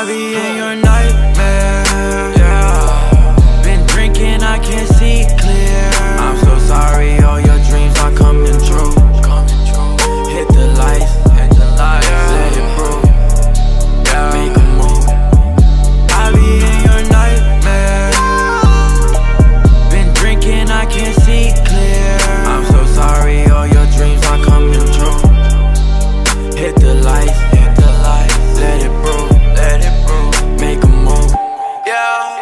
I be in your nightmare, yeah. Been drinking, I can't see clear. I'm so sorry, all your dreams are coming true. Hit the lights, let it brew, yeah. Make a move. I be in your nightmare. Been drinking, I can't see clear. I'm so sorry, all your dreams are coming true. Hit the lights, let it brew, make a move, yeah.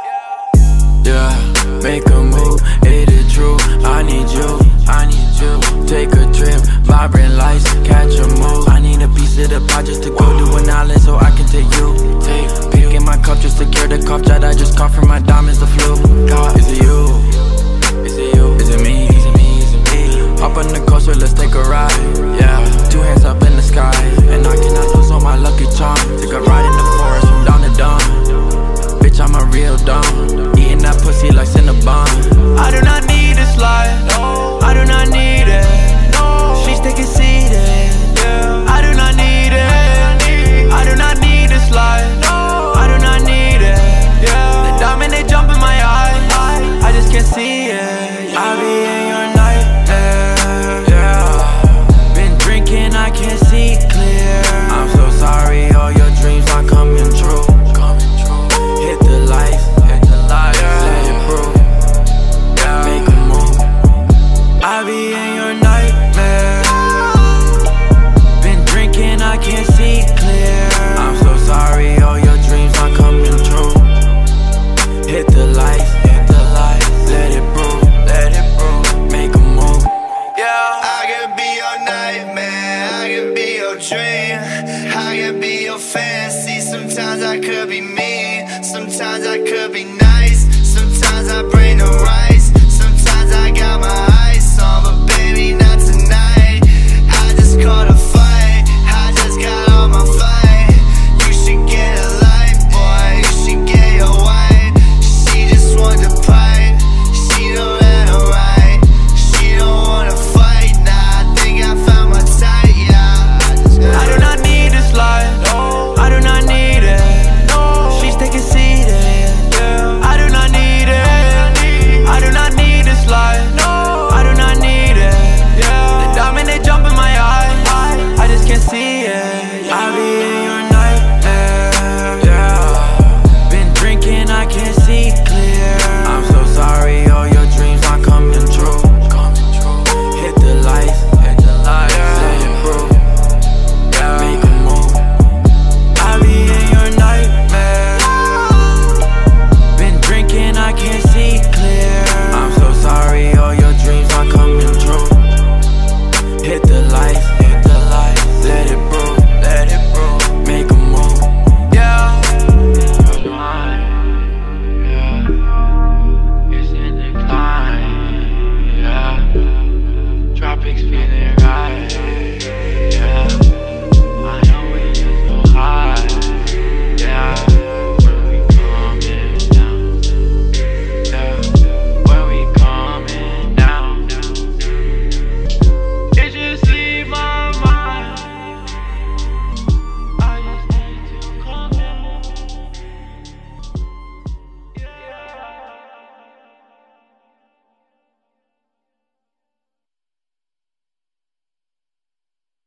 Yeah, make a move, it is true. I need you. Take a trip, vibrant lights, catch a move. I need a piece of the pie just to go to an island so I can take you. Picking my cup just to cure the cough that I just caught from my diamonds, the flu. Is it you? Is it you? Is it me? Hop on the coaster, let's take a ride. Yeah, 2 hands up in the sky, and I cannot lose on my lucky charm. Take a ride in the forest from dawn to dawn. Bitch, I'm a real don, eating that pussy like Cinnabon. I do not need this life, I do not need it. She's taking seated, I do not need it. I do not need this life, I do not need it. The diamond, they jump in my eyes, I just can't see it. I be in your nightmare, yeah. Been drinking, I can't see clear. I'm so sorry, all your dreams are coming true. Hit the lights, let it brew, yeah. Make a move. I be in your nightmare. Been drinking, I can't see clear. I'm so sorry, all your dreams are coming true. Hit the lights, let it brew, make a move, yeah. I can be your nightmare, I can be your dream, I can be your fantasy. Sometimes I could be mean, sometimes I could be nice, sometimes I bring the rice, sometimes I got my